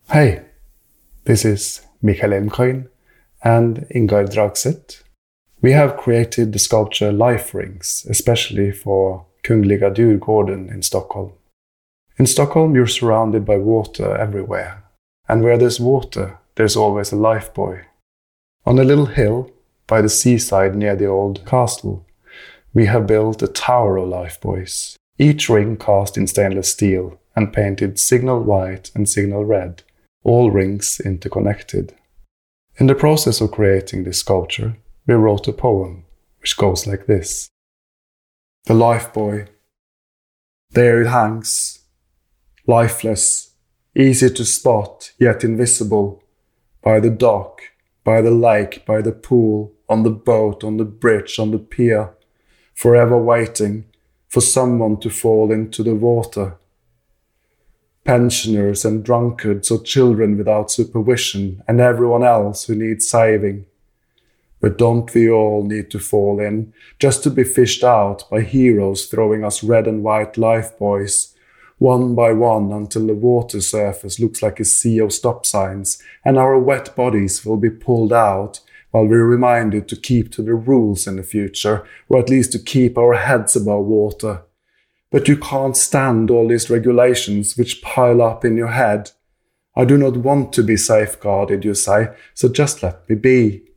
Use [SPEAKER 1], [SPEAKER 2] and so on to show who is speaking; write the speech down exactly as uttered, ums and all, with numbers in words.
[SPEAKER 1] Hey, this is Mikael Elmkøyen and Ingar Dragseth. We have created the sculpture Life Rings, especially for Kungliga Djurgården in Stockholm. In Stockholm, you're surrounded by water everywhere, and where there's water, there's always a lifebuoy. On a little hill by the seaside near the old castle, we have built a tower of lifebuoys, each ring cast in stainless steel and painted signal white and signal red, all rings interconnected. In the process of creating this sculpture, we wrote a poem, which goes like this. The lifebuoy. There it hangs, lifeless, easy to spot, yet invisible, by the dock, by the lake, by the pool, on the boat, on the bridge, on the pier, forever waiting for someone to fall into the water. Pensioners and drunkards or children without supervision and everyone else who needs saving. But don't we all need to fall in, just to be fished out by heroes throwing us red and white lifebuoys, one by one until the water surface looks like a sea of stop signs, and our wet bodies will be pulled out while we're reminded to keep to the rules in the future, or at least to keep our heads above water. But you can't stand all these regulations which pile up in your head. I do not want to be safeguarded, you say, so just let me be.